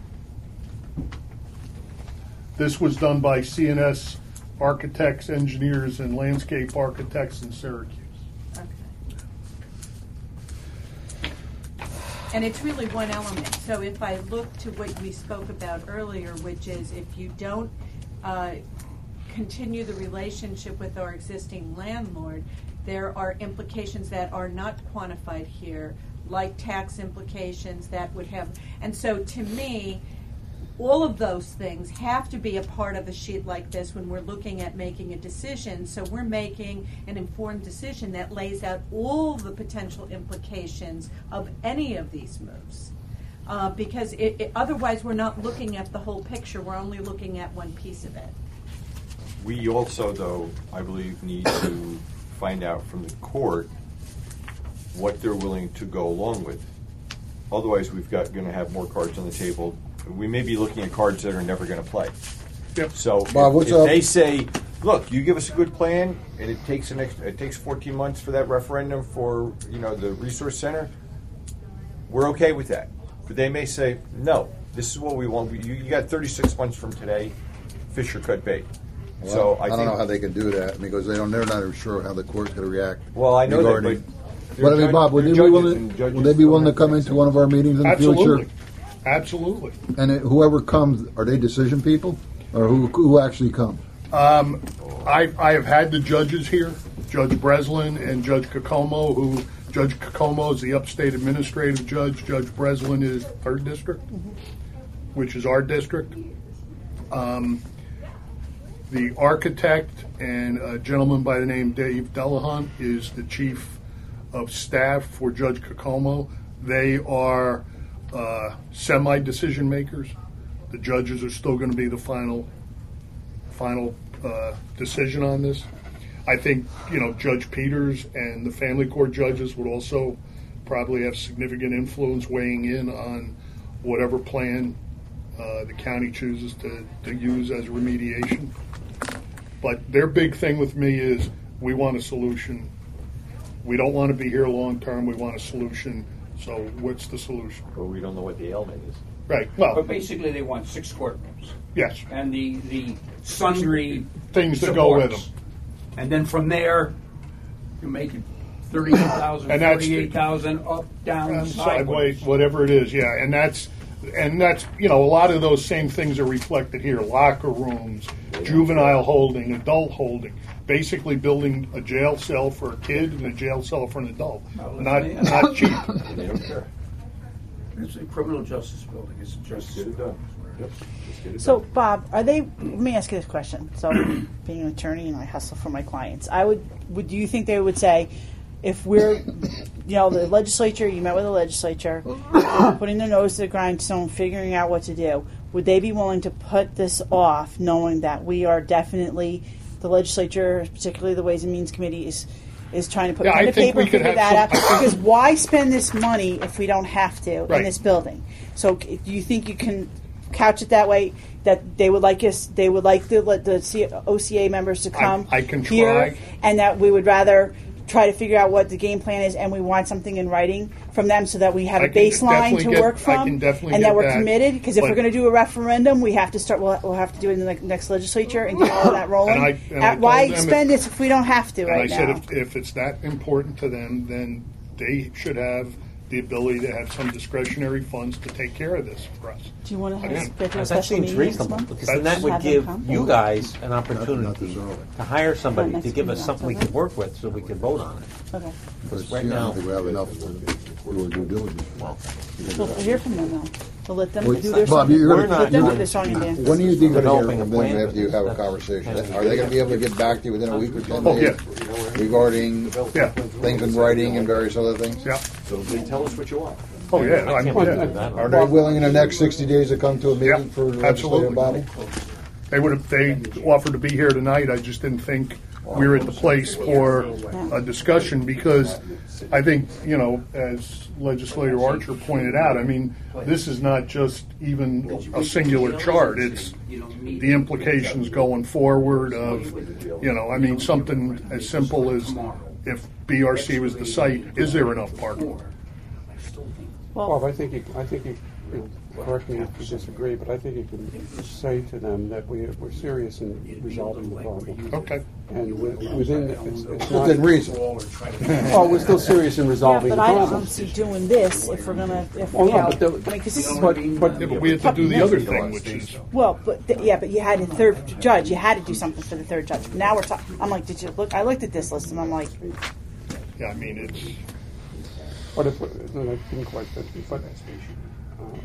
This was done by C N S architects, engineers, and landscape architects in Syracuse. Okay. And it's really one element. So if I look to what we spoke about earlier, which is if you don't uh, continue the relationship with our existing landlord, there are implications that are not quantified here, like tax implications that would have. And so to me, all of those things have to be a part of a sheet like this when we're looking at making a decision. So we're making an informed decision that lays out all the potential implications of any of these moves. Uh, because it, it, otherwise we're not looking at the whole picture, we're only looking at one piece of it. We also, though, I believe, need to find out from the court what they're willing to go along with. Otherwise, we've got going to have more cards on the table. We may be looking at cards that are never going to play. Yep. So Bob, if, what's if up? they say, "Look, you give us a good plan, and it takes an ex- it takes fourteen months for that referendum for you know the resource center," we're okay with that. But they may say, "No, this is what we want. You, you got thirty-six months from today. Fish or cut bait." Well, so I, I, don't think, know how they can do that because they don't. They're not even sure how the court's going to react. Well, I know regarding- that, but, But I mean, judge- Bob, would they're they be judges, willing? and judges Would they be don't willing to have come to into say. one of our meetings in the Absolutely. future? Absolutely. And it, whoever comes, are they decision people, or who who actually come? I, I have had the judges here, Judge Breslin and Judge Kokomo, who, Judge Kokomo is the upstate administrative judge, Judge Breslin is third district, which is our district. Um, the architect and a gentleman by the name Dave Delahunt is the chief of staff for Judge Kokomo. They are uh, semi-decision makers. The judges are still going to be the final final uh, decision on this. I think, you know, Judge Peters and the family court judges would also probably have significant influence weighing in on whatever plan uh, the county chooses to, to use as remediation. But their big thing with me is we want a solution. We don't want to be here long term. We want a solution. So what's the solution? But we don't know what the ailment is. Right. Well, But basically, they want six courtrooms yes. and the the sundry Things that go with supports. them. And then from there, you make it thirty-eight thousand, And that's- forty-eight thousand, up, down, Um, sideways. sideways, whatever it is, yeah, and that's, and that's, you know, a lot of those same things are reflected here: locker rooms, juvenile holding, adult holding, basically building a jail cell for a kid and a jail cell for an adult. Well, Not, yeah. not cheap. They don't care. It's a criminal justice building. It's a justice Get it building. done. Yep. Just get it So, done. Bob, are they? Let me ask you this question. So, being an attorney and I hustle for my clients, I would. Would do you think they would say, if we're, you know, the legislature, you met with the legislature, putting the nose to the grindstone, figuring out what to do, would they be willing to put this off, knowing that we are definitely the legislature, particularly the Ways and Means Committee, is is trying to put Yeah, pen I to think paper we and could figure have that out? some- Because why spend this money if we don't have to Right. in this building? So, do you think you can couch it that way, that they would like us, they would like the the C- O C A members to come I can here, try. and that we would rather try to figure out what the game plan is, and we want something in writing from them so that we have I a can baseline definitely to get- work I from, can definitely and get that we're that, committed. Because if but- we're going to do a referendum, we have to start. We'll, we'll have to do it in the next legislature and get all that rolling. And I- and I Uh, Why told them spend if- this if we don't have to And right I said now? if, if it's that important to them, then they should have the ability to have some discretionary funds to take care of this for us. Do you want to Again, have schedule a That special seems meeting next reasonable, month? because then that Have would them give come? you guys an not opportunity this early. to hire somebody Well, to next give us meeting, something we October. could work with so we could vote on it. Okay. But Right you know, I now- don't think we have enough to do our due diligence. We'll hear from them though. We'll let them Well, do their Bob, song. you're We're gonna- not Let them do doing- their song and dance. When are you going to hear Developing from a them plan. after you have a conversation? Are they going to be able to get back to you within a week or ten Oh, days yeah. regarding Yeah. things in writing and various other things? Yeah. So then tell us what you want. Oh, yeah. I I'm, can't yeah. believe that. Are they willing in the next sixty days to come to a Yeah, meeting for the absolutely. legislative body? They would have, they offered to be here tonight. I just didn't think we were at the place for a discussion because I think, you know, as Legislator Archer pointed out, I mean, this is not just even a singular chart. It's the implications going forward of, you know, I mean, something as simple as if B R C was the site, is there enough parking? Bob, I think you, I think you, you know, correct me if you disagree, but I think you can say to them that we, we're serious in resolving the problem. Okay. And wi- within, the- it's, it's not. Within reason. Oh, we're still serious in Yeah, resolving but the I don't problem. see doing this if we're gonna, if, Oh, you no, know, but the- I mean, because this is, But, but, Yeah, but we have to do the other thing, which is, well, but, th- yeah, but you had a third judge, you had to do something for the third judge. Now we're talking, I'm like, did you look, I looked at this list and I'm like, yeah, I mean, it's, but if, no, I didn't quite, but, but uh,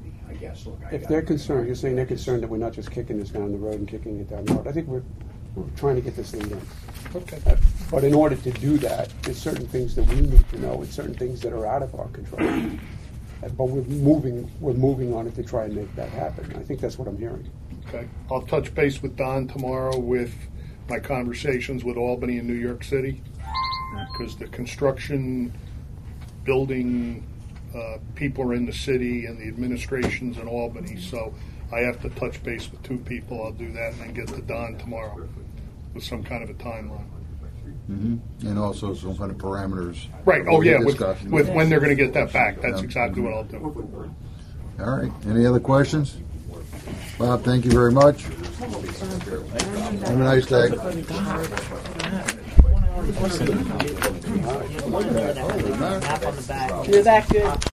if they're concerned, you're saying they're concerned that we're not just kicking this down the road and kicking it down the road. I think we're, we're trying to get this thing done. okay. Uh, But in order to do that, there's certain things that we need to know and certain things that are out of our control. Uh, But we're moving, we're moving on it to try and make that happen. I think that's what I'm hearing. Okay. I'll touch base with Don tomorrow with my conversations with Albany and New York City, because the construction, building, uh, people are in the city and the administration's in Albany, so I have to touch base with two people. I'll do that and then get to Don tomorrow with some kind of a timeline. And also some kind of parameters. Right, oh yeah, with, Discussion. with when they're going to get that back. That's exactly what I'll do. All right. Any other questions? Bob, thank you very much. Have a nice day. you're that good.